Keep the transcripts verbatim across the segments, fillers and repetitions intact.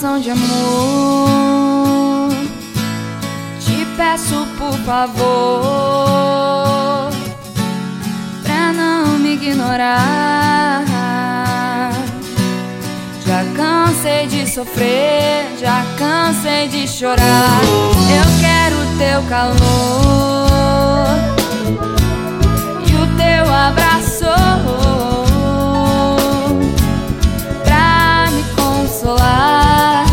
declaração de amor. Te peço por favor pra não me ignorar. Já cansei de sofrer, já cansei de chorar. Eu quero teu calor e o teu abraço pra me consolar.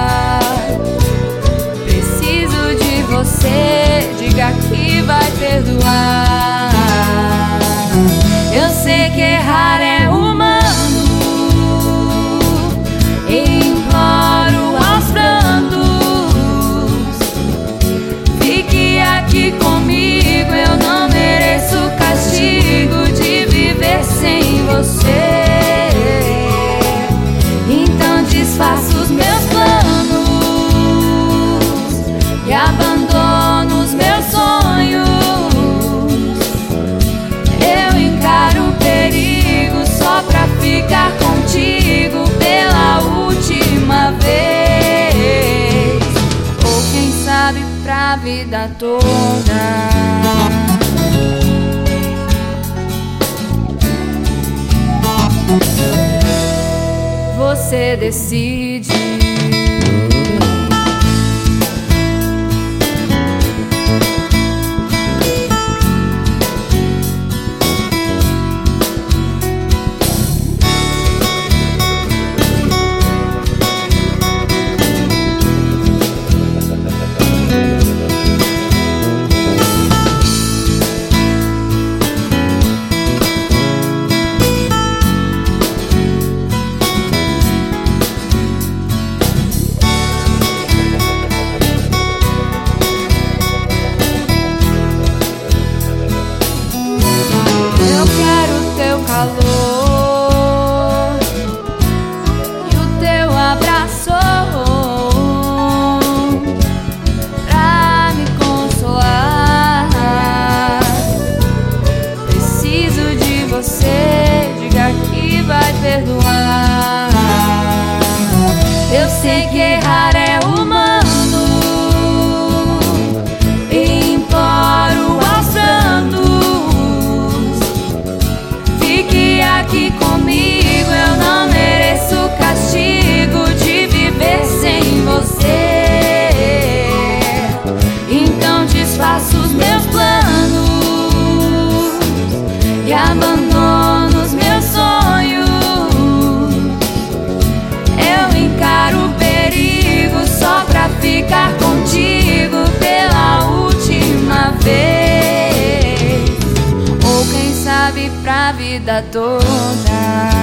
Preciso de você, diga que vai perdoar. Eu sei que errar é humano, imploro aos prantos, fique aqui comigo. Eu não mereço o castigo de viver sem você. Então desfaço os meus planos e abandono os meus sonhos. Eu encaro o perigo só pra ficar contigo pela última vez, ou quem sabe pra vida toda. Você decide. Calor e o teu abraço pra me consolar. Preciso de você, diga que vai perdoar. Eu sei que errar é humano, imploro aos prantos, aqui comigo. Eu não mereço o castigo de viver sem você. Então desfaço os meus planos e abandono os meus sonhos. Eu encaro o perigo só pra ficar contigo pela última vez, ou quem sabe pra vida toda.